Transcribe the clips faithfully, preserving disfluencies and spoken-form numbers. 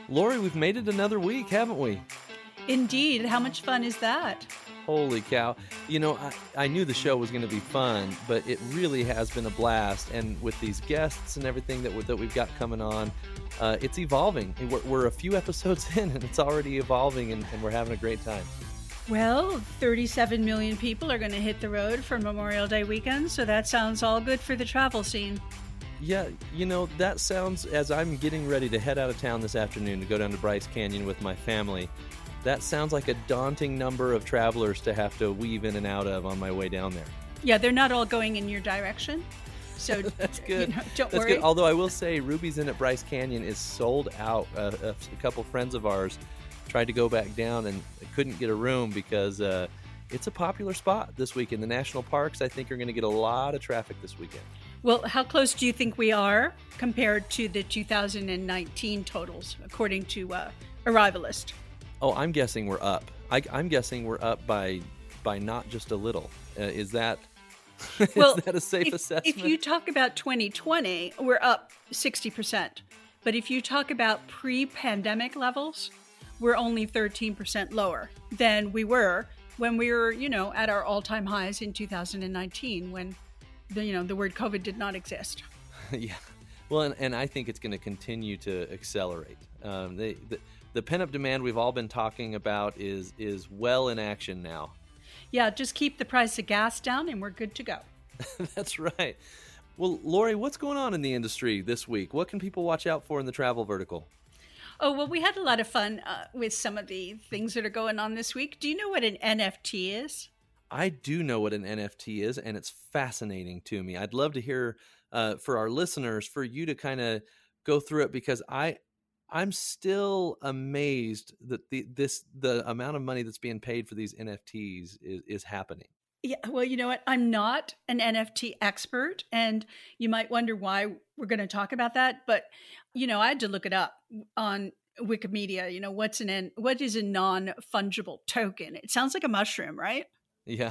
Lori, we've made it another week, haven't we? Indeed. How much fun is that? Holy cow. You know, I, I knew the show was going to be fun, but it really has been a blast. And with these guests and everything that, we're, that we've got coming on, uh, it's evolving. We're, we're a few episodes in, and it's already evolving, and, and we're having a great time. Well, thirty-seven million people are going to hit the road for Memorial Day weekend, so that sounds all good for the travel scene. Yeah, you know, that sounds, as I'm getting ready to head out of town this afternoon to go down to Bryce Canyon with my family, that sounds like a daunting number of travelers to have to weave in and out of on my way down there. Yeah, they're not all going in your direction, so that's good. You know, don't that's worry. Good. Although I will say, Ruby's Inn at Bryce Canyon is sold out. Uh, a, a couple friends of ours tried to go back down and couldn't get a room because uh, it's a popular spot this weekend. The national parks, I think, are going to get a lot of traffic this weekend. Well, how close do you think we are compared to the two thousand nineteen totals, according to uh, Arrivalist? Oh, I'm guessing we're up. I, I'm guessing we're up by by not just a little. Uh, is that well, is that a safe if, assessment? If you talk about twenty twenty, we're up sixty percent. But if you talk about pre-pandemic levels, we're only thirteen percent lower than we were when we were, you know, at our all-time highs in two thousand nineteen, when the, you know, the word COVID did not exist. Yeah. Well, and, and I think it's going to continue to accelerate. Um, they, the the pent-up demand we've all been talking about is is well in action now. Yeah, just keep the price of gas down and we're good to go. That's right. Well, Lori, what's going on in the industry this week? What can people watch out for in the travel vertical? Oh, well, we had a lot of fun uh, with some of the things that are going on this week. Do you know what an N F T is? I do know what an N F T is, and it's fascinating to me. I'd love to hear uh, for our listeners, for you to kind of go through it, because I, I'm still amazed that the this the amount of money that's being paid for these N F Ts is, is happening. Yeah, well, you know what? I'm not an N F T expert, and you might wonder why we're going to talk about that. But, you know, I had to look it up on Wikimedia. You know, what's an N, what is a non-fungible token? It sounds like a mushroom, right? Yeah.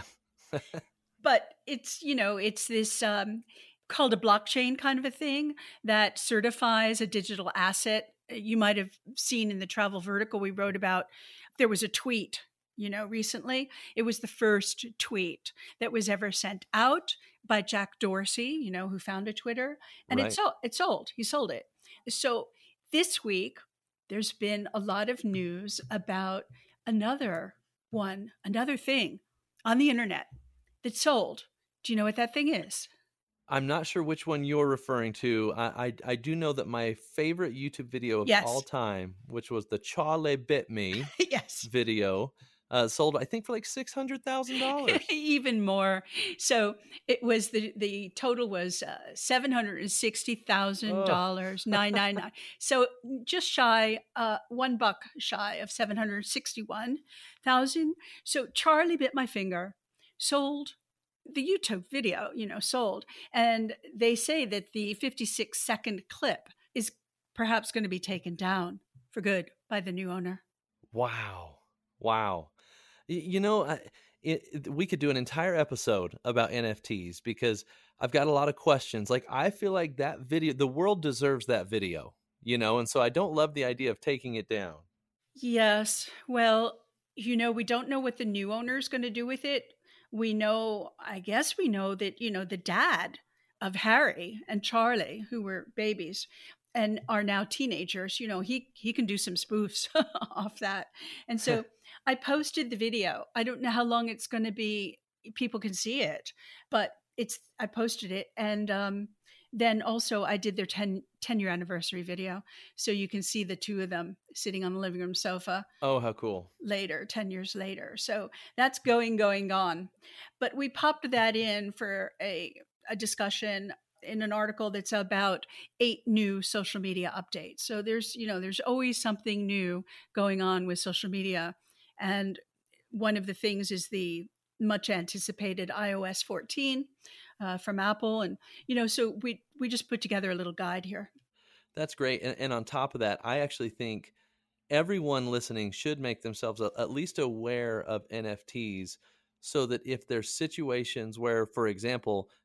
But it's, you know, it's this um, called a blockchain kind of a thing that certifies a digital asset. You might have seen in the travel vertical we wrote about, there was a tweet, you know, recently. It was the first tweet that was ever sent out by Jack Dorsey, you know, who founded Twitter. And Right. it, sold, it sold. He sold it. So this week, there's been a lot of news about another one, another thing on the internet that sold. Do you know what that thing is? I'm not sure which one you're referring to. I I, I do know that my favorite YouTube video of Yes. all time, which was the Charlie Bit Me Yes. video, uh, sold, I think, for like six hundred thousand dollars. Even more. So it was the, the total was uh, seven hundred sixty thousand dollars, nine ninety-nine. So just shy, uh, one buck shy of seven hundred sixty-one thousand. So Charlie Bit My Finger sold. The YouTube video, you know, sold. And they say that the fifty-six second clip is perhaps going to be taken down for good by the new owner. Wow. Wow. Y- You know, I, it, it- we could do an entire episode about N F Ts because I've got a lot of questions. Like, I feel like that video, the world deserves that video, you know, and so I don't love the idea of taking it down. Yes. Well, you know, we don't know what the new owner is going to do with it. We know, I guess we know that, you know, the dad of Harry and Charlie, who were babies and are now teenagers, you know, he, he can do some spoofs off that. And so I posted the video. I don't know how long it's going to be. People can see it, but it's, I posted it. And um, then also I did their ten, ten year anniversary video. So you can see the two of them sitting on the living room sofa. Oh, how cool. Later, ten years later. So that's going, going on. But we popped that in for a, a discussion in an article that's about eight new social media updates. So there's, you know, there's always something new going on with social media. And one of the things is the much anticipated i O S fourteen uh, from Apple. And, you know, so we, we just put together a little guide here. That's great. And, and on top of that, I actually think everyone listening should make themselves a, at least aware of N F Ts so that if there's situations where, for example,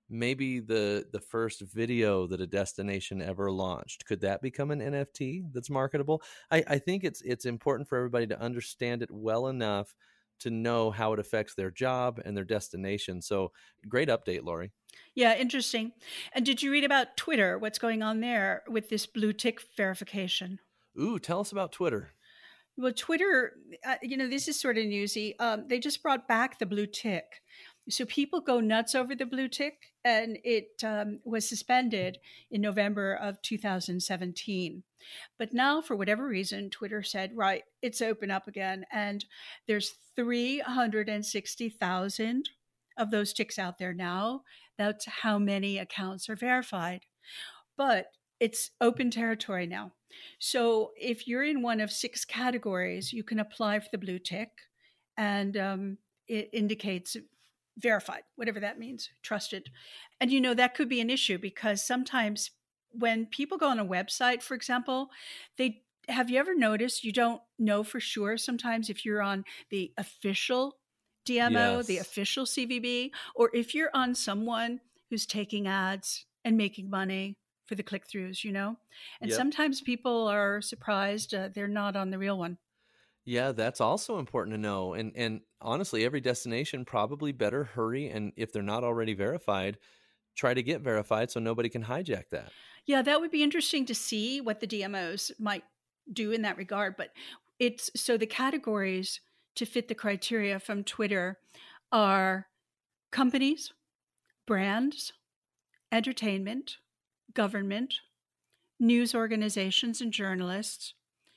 maybe the the first video that a destination ever launched, could that become an N F T that's marketable? I, I think it's it's important for everybody to understand it well enough to know how it affects their job and their destination. So great update, Lori. Yeah, interesting. And did you read about Twitter? What's going on there with this blue tick verification? Ooh, tell us about Twitter. Well, Twitter, uh, you know, this is sort of newsy. Um, they just brought back the blue tick. So people go nuts over the blue tick, and it um, was suspended in November of two thousand seventeen. But now, for whatever reason, Twitter said, right, it's open up again. And there's three hundred sixty thousand of those ticks out there now. That's how many accounts are verified. But it's open territory now. So if you're in one of six categories, you can apply for the blue tick, and um, it indicates verified, whatever that means, trusted. And, you know, that could be an issue because sometimes when people go on a website, for example, they have you ever noticed you don't know for sure sometimes if you're on the official D M O, yes. the official C V B, or if you're on someone who's taking ads and making money for the click-throughs, you know? And yep. sometimes people are surprised uh, they're not on the real one. Yeah, that's also important to know. And and honestly, every destination probably better hurry. And if they're not already verified, try to get verified so nobody can hijack that. Yeah, that would be interesting to see what the D M Os might do in that regard. But it's so the categories to fit the criteria from Twitter are companies, brands, entertainment, government, news organizations and journalists,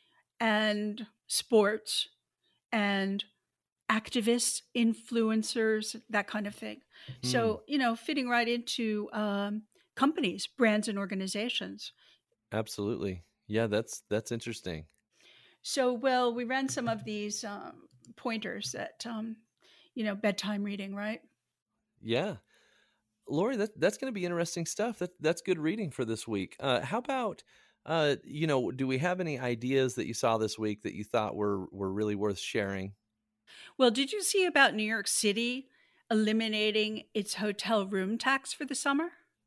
and sports, and activists, influencers, that kind of thing. Mm. So, you know, fitting right into um, companies, brands, and organizations. Absolutely. Yeah, that's that's interesting. So, well, we ran some of these um, pointers that, um, you know, bedtime reading, right? Yeah. Lori, that, that's going to be interesting stuff. That That's good reading for this week. Uh, how about, uh, you know, do we have any ideas that you saw this week that you thought were, were really worth sharing? Well, did you see about New York City eliminating its hotel room tax for the summer?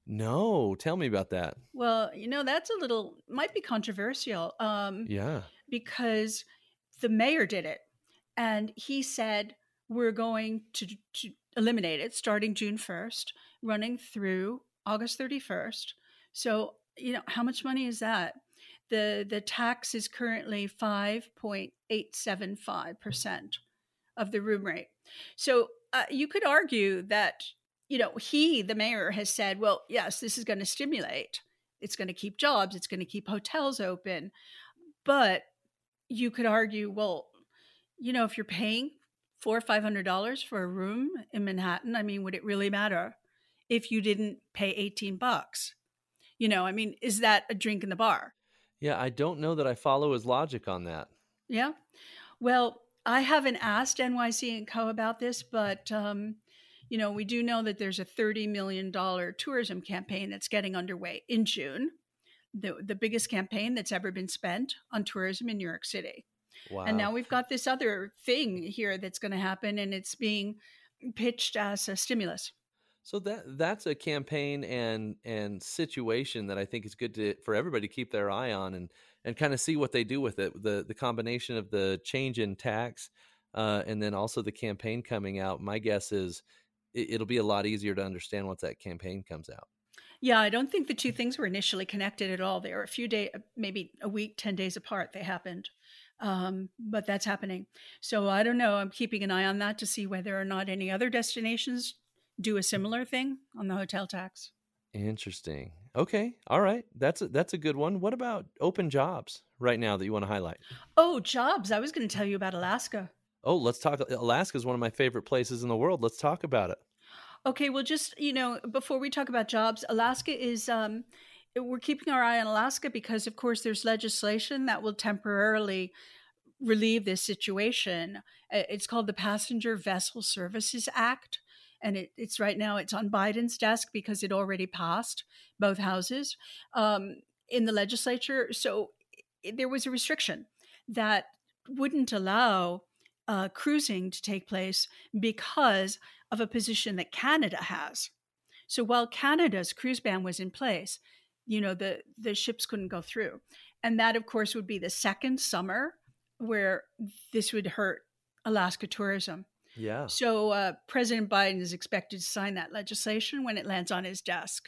No, tell me about that. Well, you know, that's a little, might be controversial. Um, yeah. Because the mayor did it. And he said, we're going to, to eliminate it starting June first, running through August thirty-first. So, you know, how much money is that? The, the tax is currently five point eight seven five percent of the room rate. So uh, you could argue that, you know, he, the mayor, has said, well, yes, this is going to stimulate. It's going to keep jobs. It's going to keep hotels open. But you could argue, well, you know, if you're paying four or five hundred dollars for a room in Manhattan, I mean, would it really matter if you didn't pay eighteen bucks? You know, I mean, is that a drink in the bar? Yeah, I don't know that I follow his logic on that. Yeah. Well, I haven't asked N Y C and Co about this, but, um, you know, we do know that there's a thirty million dollars tourism campaign that's getting underway in June. The, the biggest campaign that's ever been spent on tourism in New York City. Wow. And now we've got this other thing here that's going to happen, and it's being pitched as a stimulus. So that that's a campaign and and situation that I think is good to for everybody to keep their eye on and and kind of see what they do with it. The the combination of the change in tax uh, and then also the campaign coming out. My guess is it, it'll be a lot easier to understand once that campaign comes out. Yeah, I don't think the two things were initially connected at all. They were a few days, maybe a week, ten days apart. They happened. Um, but that's happening. So I don't know. I'm keeping an eye on that to see whether or not any other destinations do a similar thing on the hotel tax. Interesting. Okay. All right. That's a, that's a good one. What about open jobs right now that you want to highlight? Oh, jobs. I was going to tell you about Alaska. Oh, let's talk. Alaska is one of my favorite places in the world. Let's talk about it. Okay. Well, just, you know, before we talk about jobs, Alaska is, um, we're keeping our eye on Alaska because, of course, there's legislation that will temporarily relieve this situation. It's called the Passenger Vessel Services Act. And it, it's right now, it's on Biden's desk because it already passed both houses um, in the legislature. So it, there was a restriction that wouldn't allow uh, cruising to take place because of a position that Canada has. So while Canada's cruise ban was in place, you know, the, the ships couldn't go through. And that, of course, would be the second summer where this would hurt Alaska tourism. Yeah. So uh, President Biden is expected to sign that legislation when it lands on his desk.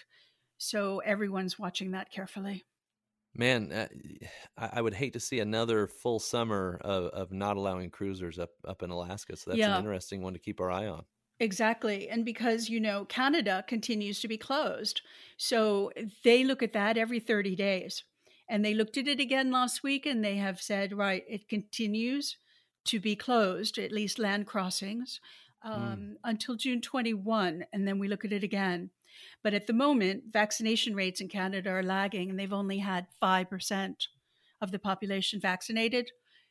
So everyone's watching that carefully. Man, uh, I, I would hate to see another full summer of, of not allowing cruisers up, up in Alaska. So that's Yeah. an interesting one to keep our eye on. Exactly. And because, you know, Canada continues to be closed. So they look at that every thirty days. And they looked at it again last week and they have said, right, it continues to be closed, at least land crossings, um, mm. until June twenty-first. And then we look at it again. But at the moment, vaccination rates in Canada are lagging and they've only had five percent of the population vaccinated.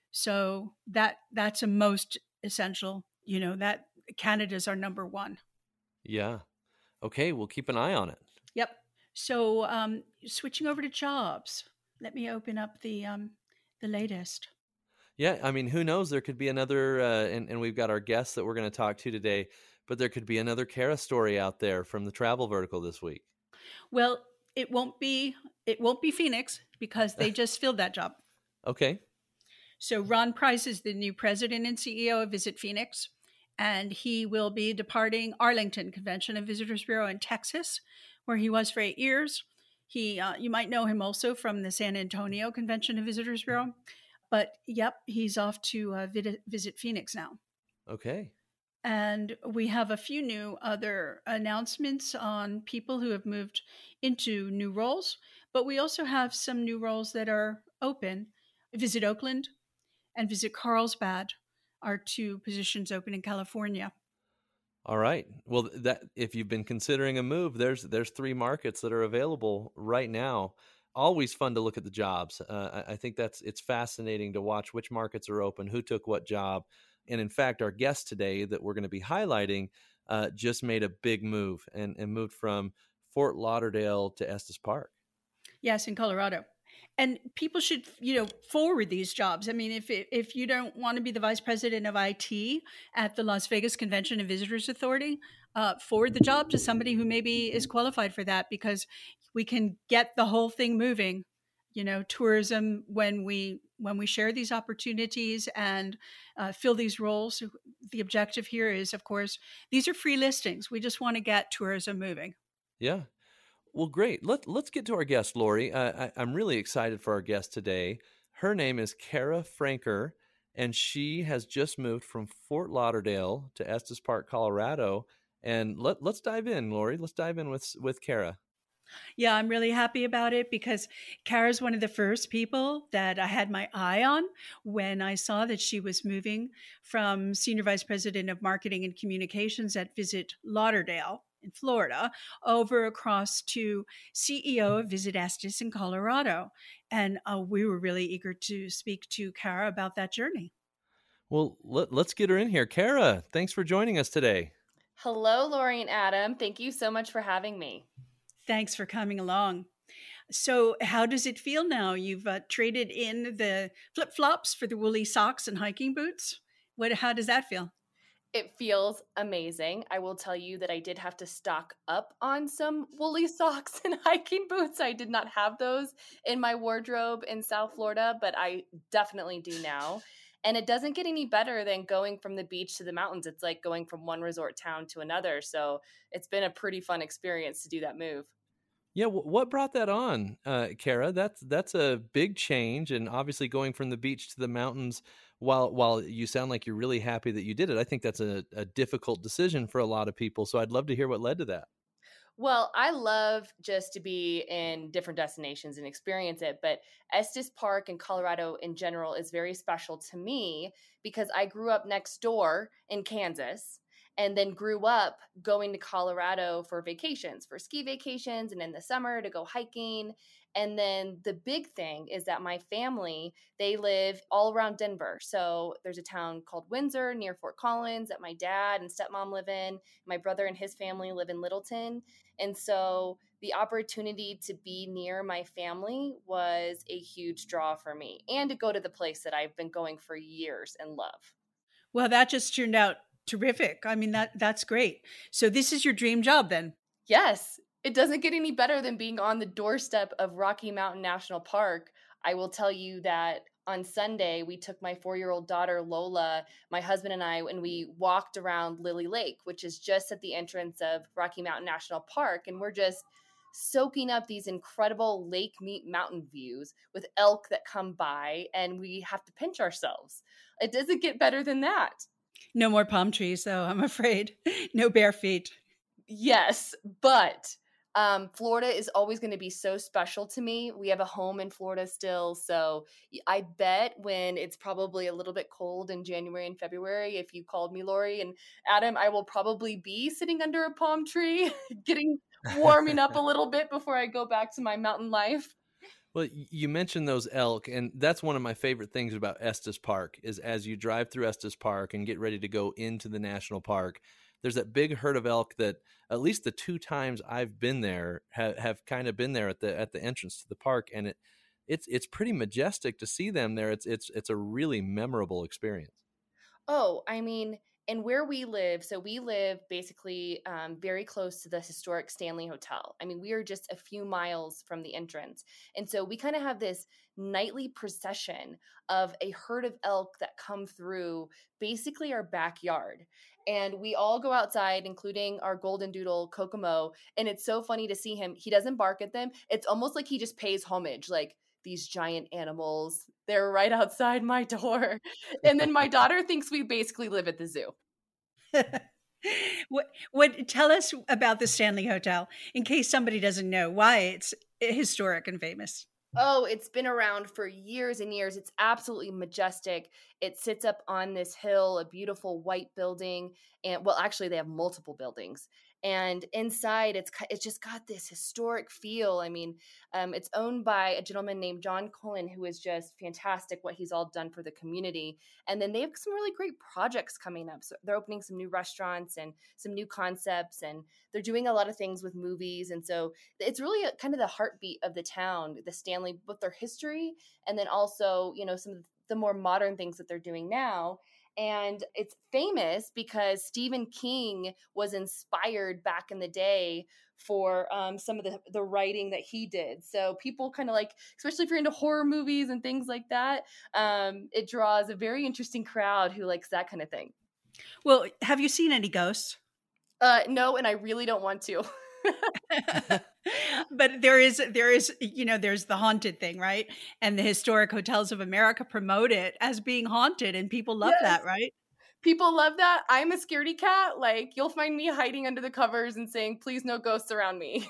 So that that's a most essential, you know, that Canada's our number one. Yeah. Okay. We'll keep an eye on it. Yep. So um, switching over to jobs, let me open up the um, the latest. Yeah. I mean, who knows? There could be another, uh, and, and we've got our guests that we're going to talk to today, but there could be another Kara story out there from the travel vertical this week. Well, it won't be, it won't be Phoenix because they just filled that job. Okay. So Ron Price is the new president and C E O of Visit Phoenix. And he will be departing Arlington Convention and Visitors Bureau in Texas, where he was for eight years. He, uh, you might know him also from the San Antonio Convention and Visitors Bureau. But yep, he's off to uh, vid- visit Phoenix now. Okay. And we have a few new other announcements on people who have moved into new roles. But we also have some new roles that are open. Visit Oakland and Visit Carlsbad are two positions open in California. All right. Well, that if you've been considering a move, there's there's three markets that are available right now. Always fun to look at the jobs. Uh, I think that's it's fascinating to watch which markets are open, who took what job. And in fact, our guest today that we're going to be highlighting uh, just made a big move and, and moved from Fort Lauderdale to Estes Park. Yes, in Colorado. And people should, you know, forward these jobs. I mean, if if you don't want to be the vice president of I T at the Las Vegas Convention and Visitors Authority, uh, forward the job to somebody who maybe is qualified for that, because we can get the whole thing moving. You know, tourism, when we when we share these opportunities and uh, fill these roles, the objective here is, of course, these are free listings. We just want to get tourism moving. Yeah. Well, great. Let, let's get to our guest, Lori. Uh, I, I'm really excited for our guest today. Her name is Kara Franker, and she has just moved from Fort Lauderdale to Estes Park, Colorado. And let, let's dive in, Lori. Let's dive in with, with Kara. Yeah, I'm really happy about it because Kara's one of the first people that I had my eye on when I saw that she was moving from Senior Vice President of Marketing and Communications at Visit Lauderdale in Florida over across to C E O of Visit Estes in Colorado. And uh, we were really eager to speak to Kara about that journey. Well, let, let's get her in here. Kara, thanks for joining us today. Hello, Lori and Adam. Thank you so much for having me. Thanks for coming along. So how does it feel now? You've uh, traded in the flip-flops for the woolly socks and hiking boots. What? How does that feel? It feels amazing. I will tell you that I did have to stock up on some woolly socks and hiking boots. I did not have those in my wardrobe in South Florida, but I definitely do now. And it doesn't get any better than going from the beach to the mountains. It's like going from one resort town to another. So it's been a pretty fun experience to do that move. Yeah, what brought that on, uh, Kara? That's that's a big change, and obviously going from the beach to the mountains. While while you sound like you're really happy that you did it, I think that's a, a difficult decision for a lot of people. So I'd love to hear what led to that. Well, I love just to be in different destinations and experience it, but Estes Park in Colorado in general is very special to me because I grew up next door in Kansas. And then grew up going to Colorado for vacations, for ski vacations, and in the summer to go hiking. And then the big thing is that my family, they live all around Denver. So there's a town called Windsor near Fort Collins that my dad and stepmom live in. My brother and his family live in Littleton. And so the opportunity to be near my family was a huge draw for me, and to go to the place that I've been going for years and love. Well, that just turned out terrific. I mean, that that's great. So this is your dream job then? Yes, it doesn't get any better than being on the doorstep of Rocky Mountain National Park. I will tell you that on Sunday, we took my four-year-old daughter, Lola, my husband and I, and we walked around Lily Lake, which is just at the entrance of Rocky Mountain National Park. And we're just soaking up these incredible lake meet mountain views with elk that come by, and we have to pinch ourselves. It doesn't get better than that. No more palm trees, though, I'm afraid. No bare feet. Yes, but um, Florida is always going to be so special to me. We have a home in Florida still. So I bet when it's probably a little bit cold in January and February, if you called me, Lori and Adam, I will probably be sitting under a palm tree, getting warming up a little bit before I go back to my mountain life. Well, you mentioned those elk, and that's one of my favorite things about Estes Park is as you drive through Estes Park and get ready to go into the national park, there's that big herd of elk that at least the two times I've been there have, have kind of been there at the at the entrance to the park, and it it's it's pretty majestic to see them there. It's it's it's a really memorable experience. Oh, I mean, and where we live, so we live basically um, very close to the historic Stanley Hotel. I mean, we are just a few miles from the entrance. And so we kind of have this nightly procession of a herd of elk that come through basically our backyard. And we all go outside, including our golden doodle, Kokomo. And it's so funny to see him. He doesn't bark at them. It's almost like he just pays homage, like, these giant animals, they're right outside my door. And then my daughter thinks we basically live at the zoo. what what tell us about the Stanley Hotel in case somebody doesn't know why it's historic and famous. Oh, it's been around for years and years. It's absolutely majestic. It sits up on this hill, a beautiful white building. And well, actually they have multiple buildings. And inside, it's it's just got this historic feel. I mean, um, it's owned by a gentleman named John Cullen, who is just fantastic what he's all done for the community. And then they have some really great projects coming up. So they're opening some new restaurants and some new concepts, and they're doing a lot of things with movies. And so it's really a, kind of the heartbeat of the town, the Stanley, both their history and then also, you know, some of the more modern things that they're doing now. And it's famous because Stephen King was inspired back in the day for um, some of the, the writing that he did. So people kind of like, especially if you're into horror movies and things like that, um, it draws a very interesting crowd who likes that kind of thing. Well, have you seen any ghosts? Uh, no, and I really don't want to. But there is, there is, you know, there's the haunted thing, right? And the Historic Hotels of America promote it as being haunted, and people love yes. that, right? People love that. I'm a scaredy cat. Like, you'll find me hiding under the covers and saying, "Please, no ghosts around me."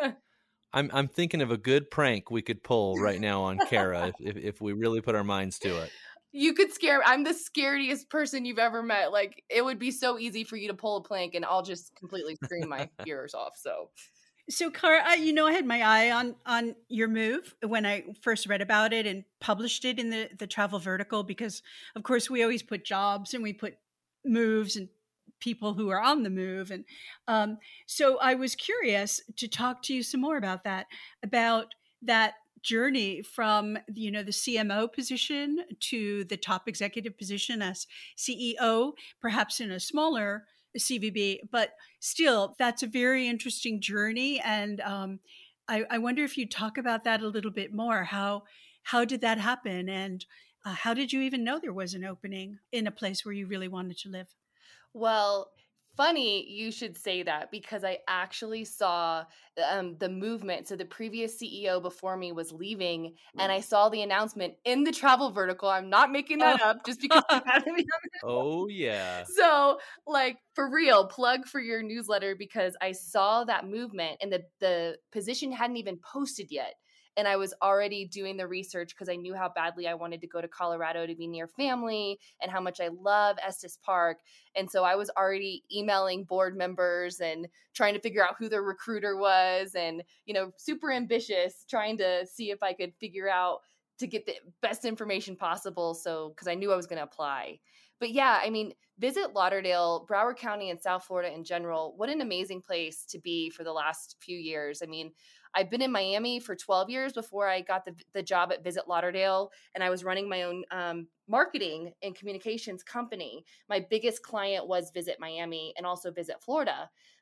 I'm I'm thinking of a good prank we could pull right now on Kara if, if if we really put our minds to it. You could scare. I'm the scariest person you've ever met. Like, it would be so easy for you to pull a prank, and I'll just completely scream my ears off. So. So, Kara, you know, I had my eye on on your move when I first read about it and published it in the, the Travel Vertical, because, of course, we always put jobs and we put moves and people who are on the move. And um, so I was curious to talk to you some more about that, about that journey from, you know, the C M O position to the top executive position as C E O, perhaps in a smaller C V B, but still, that's a very interesting journey. And um, I, I wonder if you talk about that a little bit more. How how did that happen, and uh, how did you even know there was an opening in a place where you really wanted to live? Well, funny you should say that, because I actually saw um, the movement. So the previous C E O before me was leaving, and I saw the announcement in the Travel Vertical. I'm not making that oh. up just because you had me. Oh, yeah. So, like, for real, plug for your newsletter, because I saw that movement and the, the position hadn't even posted yet. And I was already doing the research because I knew how badly I wanted to go to Colorado to be near family and how much I love Estes Park. And so I was already emailing board members and trying to figure out who the recruiter was and, you know, super ambitious, trying to see if I could figure out to get the best information possible. So, because I knew I was going to apply. But yeah, I mean, Visit Lauderdale, Broward County, and South Florida in general. What an amazing place to be for the last few years. I mean, I've been in Miami for twelve years before I got the, the job at Visit Lauderdale, and I was running my own um, marketing and communications company. My biggest client was Visit Miami and also Visit Florida.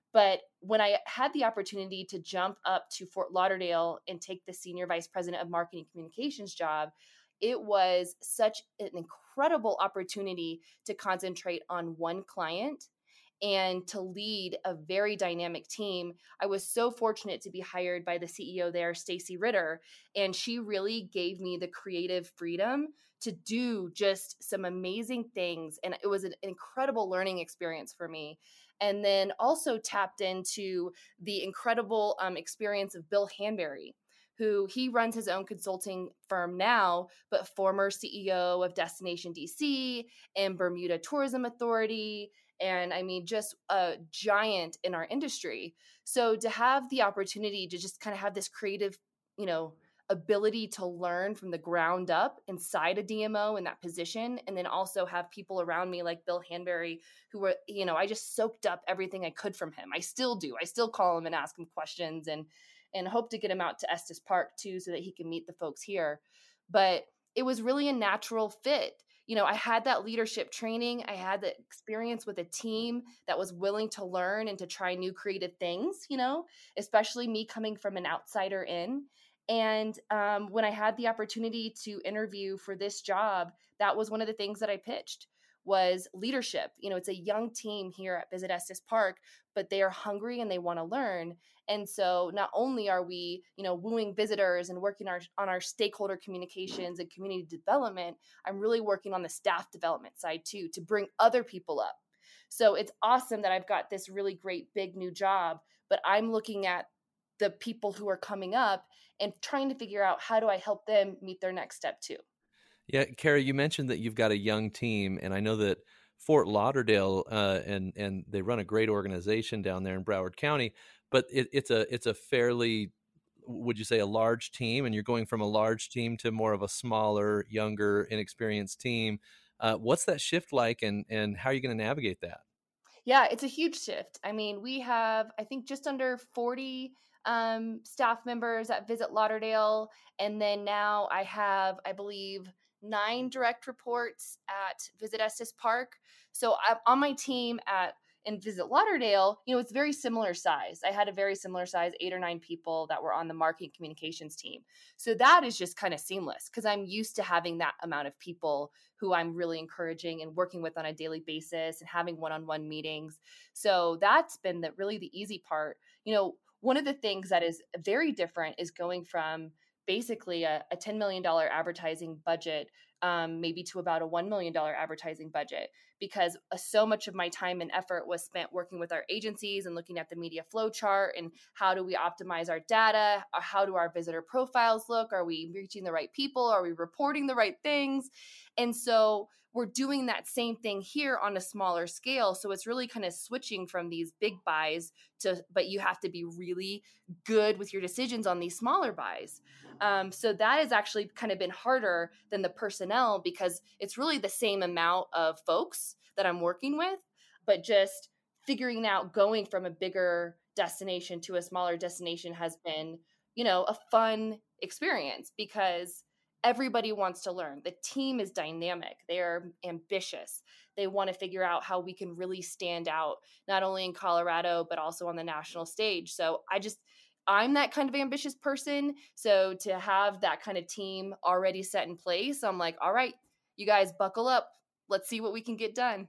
But when I had the opportunity to jump up to Fort Lauderdale and take the senior vice president of marketing communications job, it was such an incredible opportunity to concentrate on one client and to lead a very dynamic team. I was so fortunate to be hired by the C E O there, Stacy Ritter, and she really gave me the creative freedom to do just some amazing things. And it was an incredible learning experience for me. And then also tapped into the incredible um, experience of Bill Hanbury, who he runs his own consulting firm now, but former C E O of Destination D C and Bermuda Tourism Authority. And I mean, just a giant in our industry. So to have the opportunity to just kind of have this creative, you know, ability to learn from the ground up inside a D M O in that position, and then also have people around me like Bill Hanbury, who were, you know, I just soaked up everything I could from him. I still do. I still call him and ask him questions, and and hope to get him out to Estes Park too, so that he can meet the folks here. But it was really a natural fit. You know, I had that leadership training. I had the experience with a team that was willing to learn and to try new creative things, you know, especially me coming from an outsider in. And um, when I had the opportunity to interview for this job, that was one of the things that I pitched was leadership. You know, it's a young team here at Visit Estes Park, but they are hungry and they want to learn. And so not only are we, you know, wooing visitors and working our, on our stakeholder communications and community development, I'm really working on the staff development side too, to bring other people up. So it's awesome that I've got this really great big new job, but I'm looking at the people who are coming up and trying to figure out how do I help them meet their next step too. Yeah, Carrie, you mentioned that you've got a young team, and I know that Fort Lauderdale uh, and and they run a great organization down there in Broward County, but it, it's a it's a fairly, would you say, a large team, and you're going from a large team to more of a smaller, younger, inexperienced team. Uh, what's that shift like, and and how are you going to navigate that? Yeah, it's a huge shift. I mean, we have, I think, just under forty um, staff members at Visit Lauderdale, and then now I have, I believe, nine direct reports at Visit Estes Park. So I'm on my team at in Visit Lauderdale, you know, it's very similar size. I had a very similar size, eight or nine people that were on the marketing communications team. So that is just kind of seamless because I'm used to having that amount of people who I'm really encouraging and working with on a daily basis and having one-on-one meetings. So that's been the really the easy part. You know, one of the things that is very different is going from basically a, a ten million dollars advertising budget, um, maybe to about a one million dollars advertising budget, because uh, so much of my time and effort was spent working with our agencies and looking at the media flow chart and how do we optimize our data? How do our visitor profiles look? Are we reaching the right people? Are we reporting the right things? And so we're doing that same thing here on a smaller scale. So it's really kind of switching from these big buys to, but you have to be really good with your decisions on these smaller buys. Um, so that has actually kind of been harder than the personnel because it's really the same amount of folks that I'm working with, but just figuring out going from a bigger destination to a smaller destination has been, you know, a fun experience because everybody wants to learn. The team is dynamic. They are ambitious. They want to figure out how we can really stand out, not only in Colorado, but also on the national stage. So I just, I'm that kind of ambitious person. So to have that kind of team already set in place, I'm like, all right, you guys buckle up. Let's see what we can get done.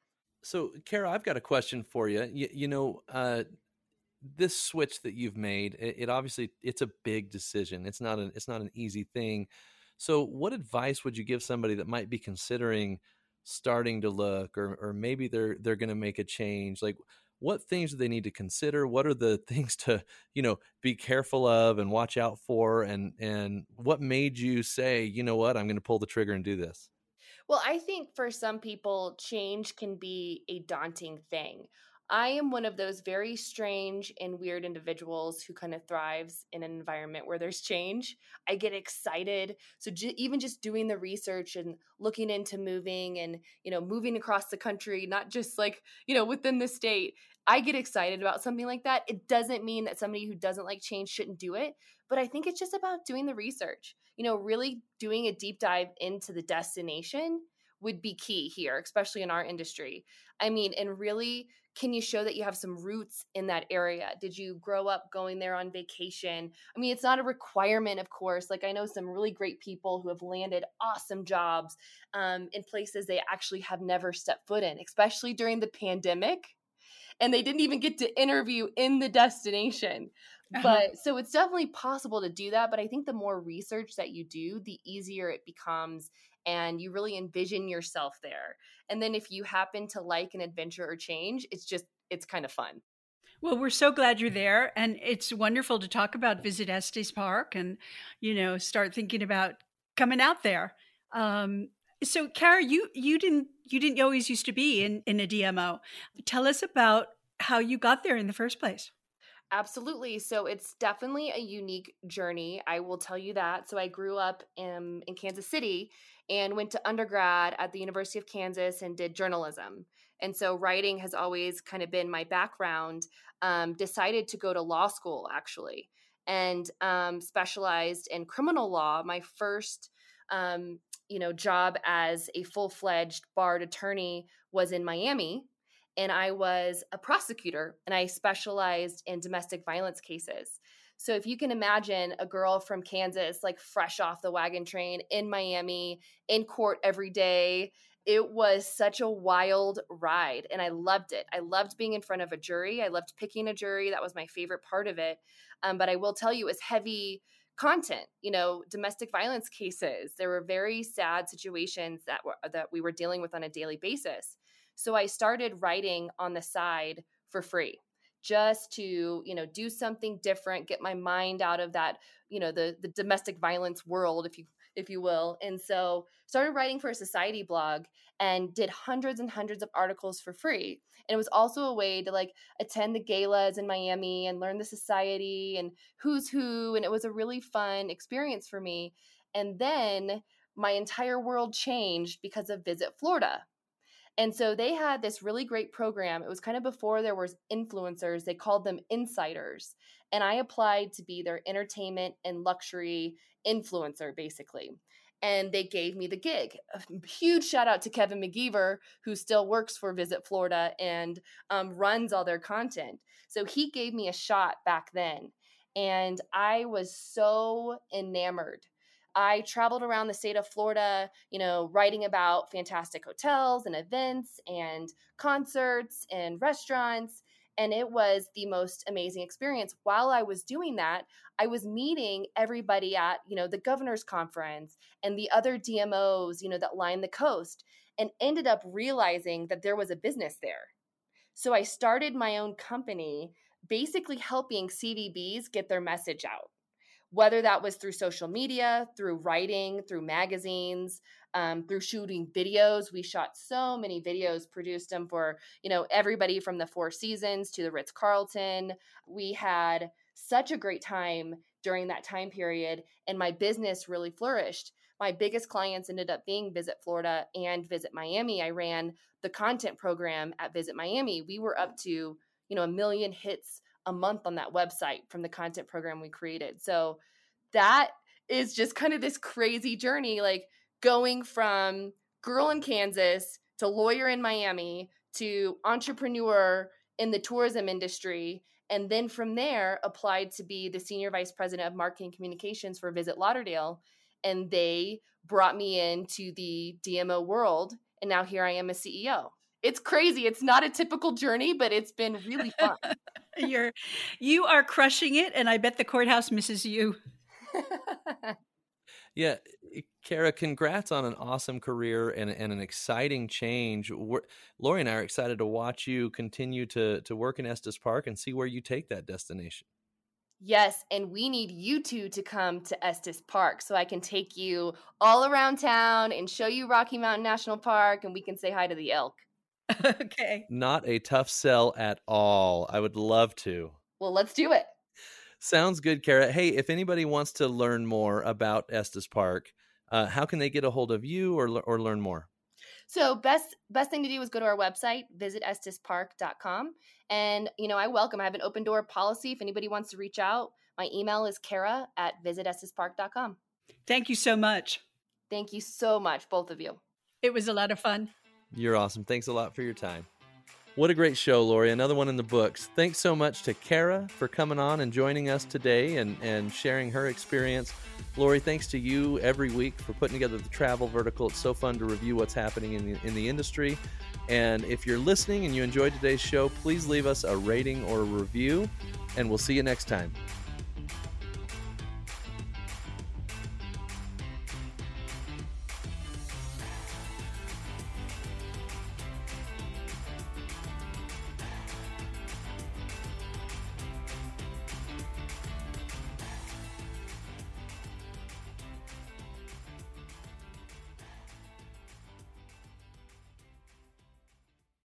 So, Kara, I've got a question for you. You, you know, uh, this switch that you've made, it, it obviously, it's a big decision. It's not an, it's not an easy thing. So what advice would you give somebody that might be considering starting to look, or or maybe they're they're going to make a change? Like, what things do they need to consider? What are the things to, you know, be careful of and watch out for? And and what made you say, you know what, I'm going to pull the trigger and do this? Well, I think for some people, change can be a daunting thing. I am one of those very strange and weird individuals who kind of thrives in an environment where there's change. I get excited. So j- even just doing the research and looking into moving and, you know, moving across the country, not just like, you know, within the state, I get excited about something like that. It doesn't mean that somebody who doesn't like change shouldn't do it, but I think it's just about doing the research, you know, really doing a deep dive into the destination. would be key here, especially in our industry. I mean, and really, can you show that you have some roots in that area? Did you grow up going there on vacation? I mean, it's not a requirement, of course. Like, I know some really great people who have landed awesome jobs um, in places they actually have never stepped foot in, especially during the pandemic. And they didn't even get to interview in the destination. Uh-huh. But so it's definitely possible to do that. But I think the more research that you do, the easier it becomes. And you really envision yourself there. And then if you happen to like an adventure or change, it's just, it's kind of fun. Well, we're so glad you're there. And it's wonderful to talk about Visit Estes Park and, you know, start thinking about coming out there. Um, so Kara, you, you didn't, you didn't always used to be in, in a D M O. Tell us about how you got there in the first place. Absolutely. So it's definitely a unique journey. I will tell you that. So I grew up in, in Kansas City and went to undergrad at the University of Kansas and did journalism. And so writing has always kind of been my background. Um, decided to go to law school, actually, and um, specialized in criminal law. My first um, you know, job as a full-fledged barred attorney was in Miami. And I was a prosecutor, and I specialized in domestic violence cases. So if you can imagine a girl from Kansas, like fresh off the wagon train in Miami, in court every day, it was such a wild ride. And I loved it. I loved being in front of a jury. I loved picking a jury. That was my favorite part of it. Um, but I will tell you, it was heavy content, you know, domestic violence cases. There were very sad situations that were, that we were dealing with on a daily basis. So I started writing on the side for free, just to, you know, do something different, get my mind out of that, you know, the the domestic violence world, if you if you will. And so started writing for a society blog and did hundreds and hundreds of articles for free. And it was also a way to like attend the galas in Miami and learn the society and who's who. And it was a really fun experience for me. And then my entire world changed because of Visit Florida. And so they had this really great program. It was kind of before there was influencers. They called them insiders. And I applied to be their entertainment and luxury influencer, basically. And they gave me the gig. A huge shout out to Kevin McGeever, who still works for Visit Florida and um, runs all their content. So he gave me a shot back then. And I was so enamored. I traveled around the state of Florida, you know, writing about fantastic hotels and events and concerts and restaurants. And it was the most amazing experience. While I was doing that, I was meeting everybody at, you know, the governor's conference and the other D M Os, you know, that line the coast, and ended up realizing that there was a business there. So I started my own company, basically helping C V Bs get their message out. Whether that was through social media, through writing, through magazines, um, through shooting videos. We shot so many videos, produced them for, you know, everybody from the Four Seasons to the Ritz-Carlton. We had such a great time during that time period, and my business really flourished. My biggest clients ended up being Visit Florida and Visit Miami. I ran the content program at Visit Miami. We were up to, you know, a million hits a month on that website from the content program we created. So that is just kind of this crazy journey, like going from girl in Kansas to lawyer in Miami to entrepreneur in the tourism industry. And then from there applied to be the senior vice president of marketing communications for Visit Lauderdale. And they brought me into the D M O world. And now here I am as C E O. It's crazy. It's not a typical journey, but it's been really fun. You're, you are crushing it, and I bet the courthouse misses you. Yeah, Kara, congrats on an awesome career and, and an exciting change. We're, Lori and I are excited to watch you continue to to work in Estes Park and see where you take that destination. Yes, and we need you two to come to Estes Park so I can take you all around town and show you Rocky Mountain National Park, and we can say hi to the elk. Okay. Not a tough sell at all. I would love to. Well, let's do it. Sounds good, Kara. Hey, if anybody wants to learn more about Estes Park, uh, how can they get a hold of you or or learn more? So best best thing to do is go to our website, visit estes park dot com. And, you know, I welcome, I have an open door policy. If anybody wants to reach out, my email is Kara at visit estes park dot com. Thank you so much. Thank you so much, both of you. It was a lot of fun. You're awesome. Thanks a lot for your time. What a great show, Lori. Another one in the books. Thanks so much to Kara for coming on and joining us today and, and sharing her experience. Lori, thanks to you every week for putting together the travel vertical. It's so fun to review what's happening in the, in the industry. And if you're listening and you enjoyed today's show, please leave us a rating or a review, and we'll see you next time.